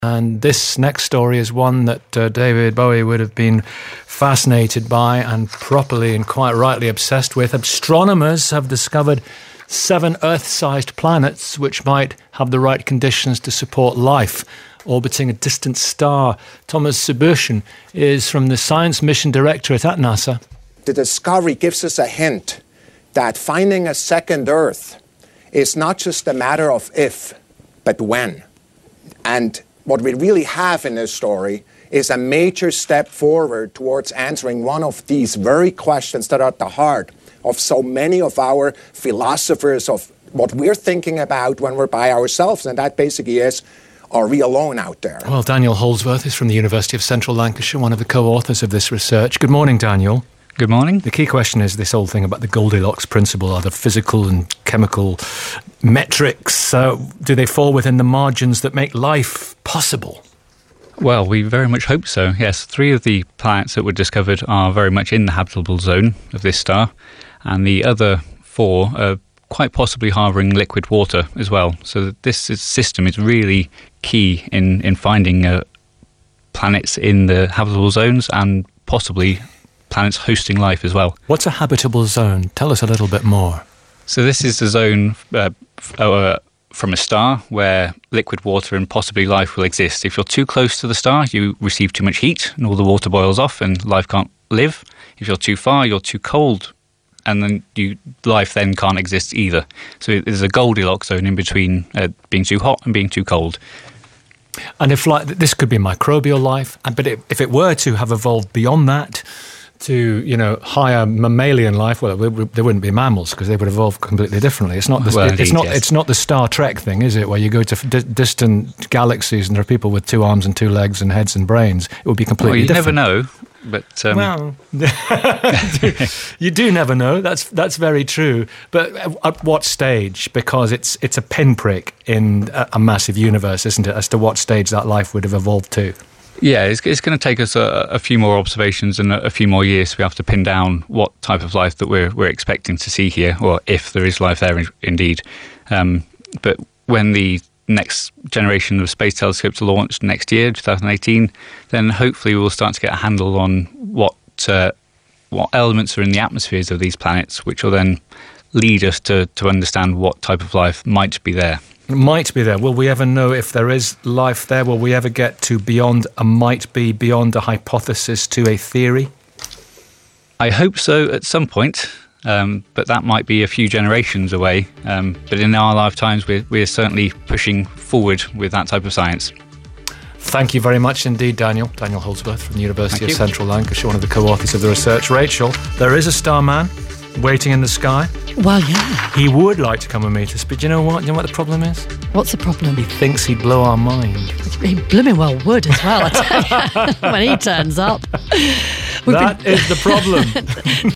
And this next story is one that David Bowie would have been fascinated by and properly and quite rightly obsessed with. Astronomers have discovered 7 Earth-sized planets which might have the right conditions to support life orbiting a distant star. Thomas Sebuchen is from the Science Mission Directorate at NASA. The discovery gives us a hint that finding a second Earth is not just a matter of if, but when. And what we really have in this story is a major step forward towards answering one of these very questions that are at the heart of so many of our philosophers, of what we're thinking about when we're by ourselves, and that basically is, are we alone out there? Well, Daniel Holdsworth is from the University of Central Lancashire, one of the co-authors of this research. Good morning, Daniel. Good morning. The key question is this whole thing about the Goldilocks principle. Are the physical and chemical metrics, do they fall within the margins that make life possible? Well, we very much hope so, yes. 3 of the planets that were discovered are very much in the habitable zone of this star, and the other 4 are quite possibly harbouring liquid water as well. So this system is really key in finding planets in the habitable zones and possibly planets hosting life as well. What's a habitable zone? Tell us a little bit more. So this is the zone from a star where liquid water and possibly life will exist. If you're too close to the star, you receive too much heat and all the water boils off and life can't live. If you're too far, you're too cold, and then life then can't exist either. So there's a Goldilocks zone in between being too hot and being too cold. And if this could be microbial life, but if it were to have evolved beyond that to, higher mammalian life, well, there wouldn't be mammals because they would evolve completely differently. It's not it's not the Star Trek thing, is it, where you go to distant galaxies and there are people with 2 arms and 2 legs and heads and brains. It would be completely different. You never know. But well, you do never know. That's very true. But at what stage? Because it's a pinprick in a massive universe, isn't it? As to what stage that life would have evolved to. Yeah, it's going to take us a few more observations and a few more years to be able to pin down what type of life that we're expecting to see here, or if there is life there indeed. But when the next generation of space telescopes are launched next year, 2018, then hopefully we'll start to get a handle on what elements are in the atmospheres of these planets, which will then lead us to understand what type of life might be there. Might be there. Will we ever know if there is life there? Will we ever get to beyond a hypothesis to a theory? I hope so at some point. But that might be a few generations away. But in our lifetimes, we're certainly pushing forward with that type of science. Thank you very much indeed, Daniel. Daniel Holdsworth from the University of Central Lancashire, one of the co-authors of the research. Rachel, there is a starman waiting in the sky. Well, yeah. He would like to come and meet us, but you know what? You know what the problem is? What's the problem? He thinks he'd blow our mind. He blooming well would as well, I tell you, when he turns up. That is the problem.